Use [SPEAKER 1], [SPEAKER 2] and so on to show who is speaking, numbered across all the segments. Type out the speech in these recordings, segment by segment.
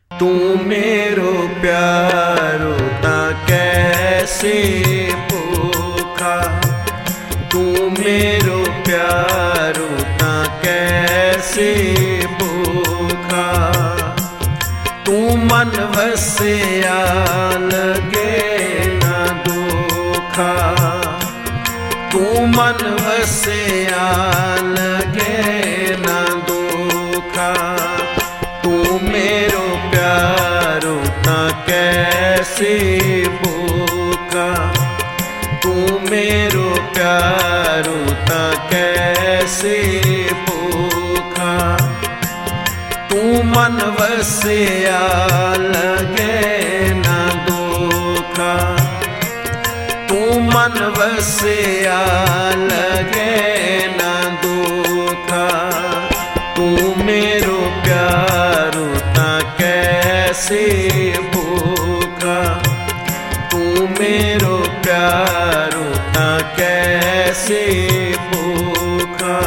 [SPEAKER 1] तू मेरो प्यारो ता कैसे भूखा, तू मेरो प्यारो ता कैसे भूखा। तू मन वसिया लगे ना दुखा, तू मन वसिया लगे ना दुखा। तू मेरो प्यारो ता कैसे भूखा, तू मेरो प्यारो ता कैसे भूखा। तू मन वसिया लगे ना दुखा, तू मन वसिया लगे ना दुखा। तू मेरो प्यारो ता कैसे भूखा, तू मेरो प्यारो ता कैसे भूखा।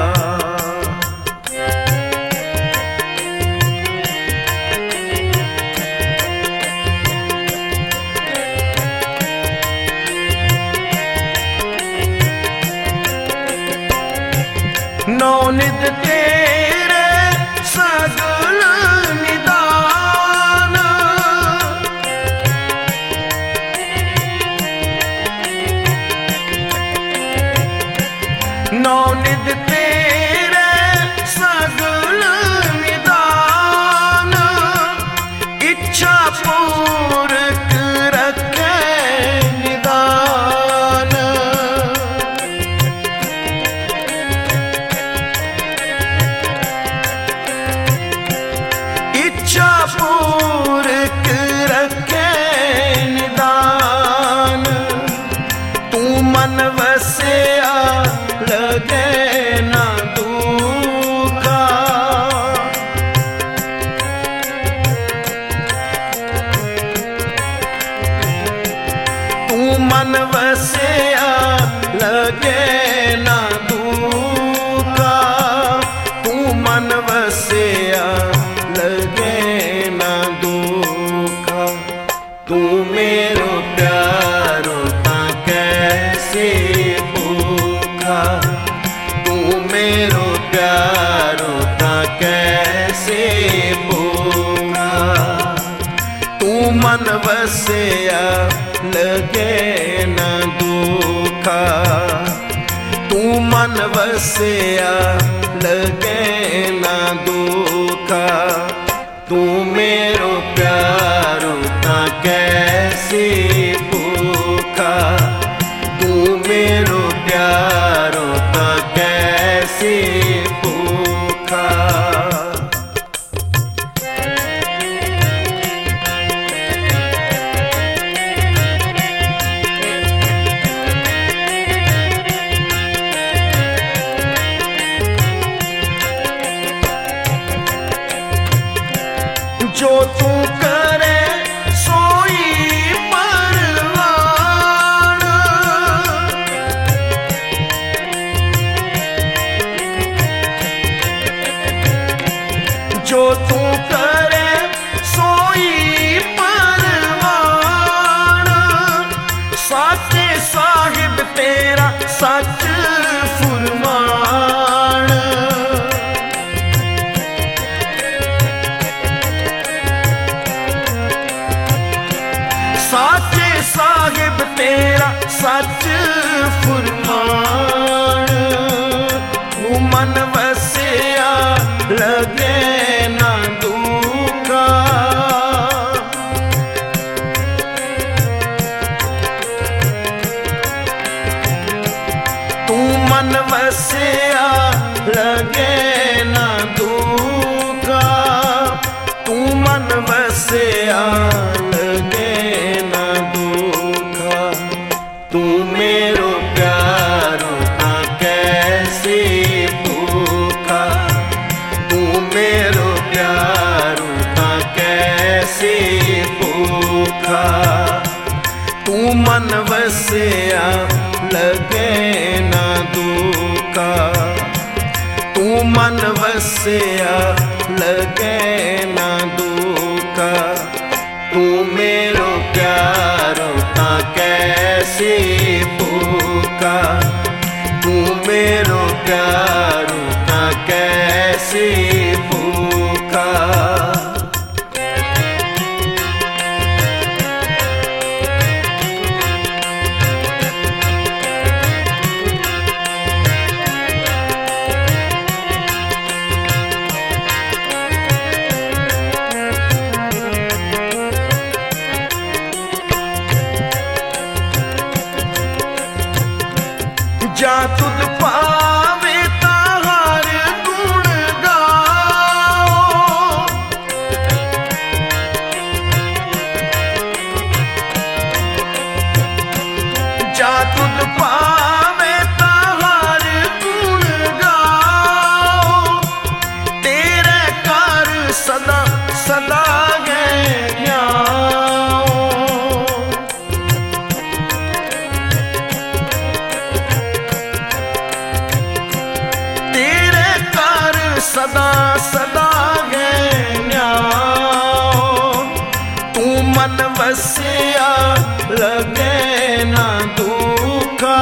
[SPEAKER 1] नौनिध तेरे सगल निदान, नौनिध तेरे सगल निदान। इच्छा पूरक रखे निदान, इच्छा पूरक रखे निदान। तू मन वसिया लगे ना दुखा, तू मन वसिया लगे ना दुखा। तू मन वसिया लगे ना दुखा। तू मेरो प्यारो ता कैसे भूखा, तू मेरो प्यारो ता कैसे भूखा। तू मन वसिया लगे ना दुखा, तू मन वसिया लगे ना दुखा। तू मेरो प्यारो ता कैसे भूखा, तू मेरो प्यारो ता कैसे भूखा। जो तू करे सोई परवान, जो तू करे सोई परवान। साचे साहिब तेरा सच फुरमान, साचे साहिब तेरा सच फुरमान। तू मन वसिया लगे ना दुखा, तू मन वसिया लगे ना दुखा। तू मन वसिया लगे ना दुखा। तू मेरो प्यारो ता कैसे भूखा, तू मेरो प्यारो ता कैसे भूखा। तू मन वसिया लगे ना दुखा, तू मन वसिया लगे ना दुखा। कैसी भूखा, तू मेरो प्यारू था कैसी भूखा। जा तुद पावे ताहार गुण गाओ, जा तुद पावे ताहार गुण गाओ, तेरे कर सदा सदा है सदा सदा है न्याओ। तू मन वसिया लगे ना दुखा,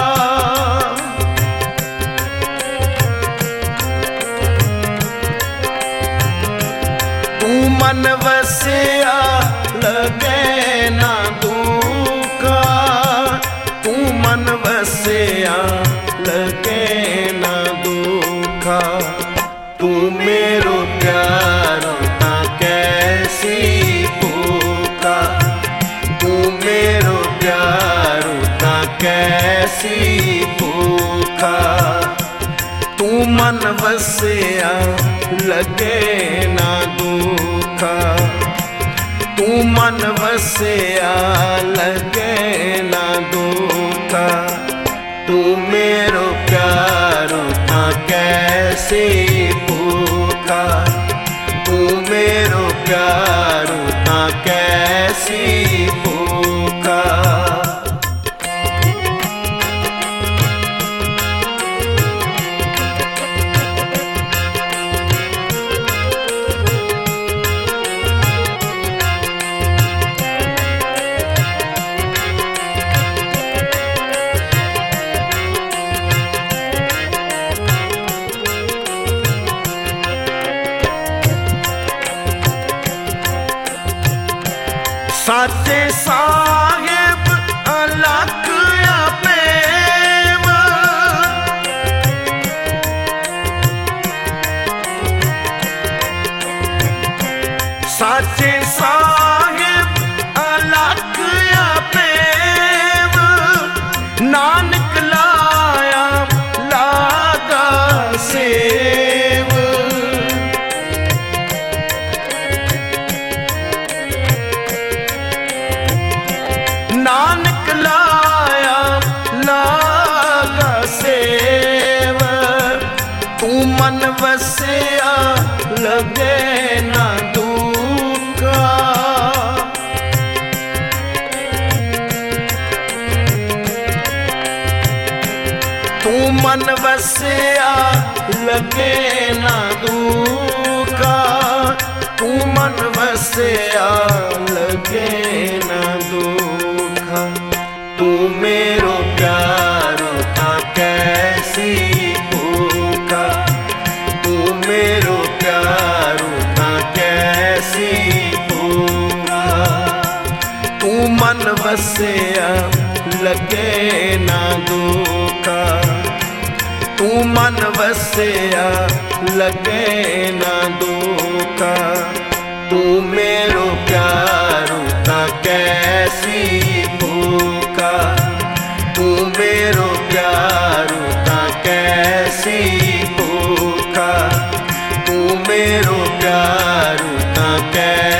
[SPEAKER 1] तू मन वसिया लगे ना दुखा, तू मन वसिया लगे ना दुखा। तू मेरो प्यारो था कैसी भूखा, तू मेरो प्यारो था कैसी भूखा। तू मन वसिया लगे ना दुखा, तू मन वसिया लगे ना दुखा। तू मेरो प्यारो था कैसी भूखा, तू मेरो प्यारो था कैसी भूखा। साचे साहेब अलख अपेव, साचे साहेब अलख अपेव, नानक लाया लागा सेव। नानक लाया लागा सेव, तू मन वसिया लगे ना दुखा। तू मन वसिया लगे ना दुखा, तू मन वसिया लगे ना दुखा। तू मेरो प्यारो था कैसी भूखा, तू मेरो प्यारो था कैसी भूखा। तू मन वसिया लगे ना दुखा, तू मन वसिया लगे ना दुखा। तू मेरो प्यारो था कैसी भूखा, तू मेरो प्यारो था कैसी भूखा। तू मेरो प्यारो था कैसी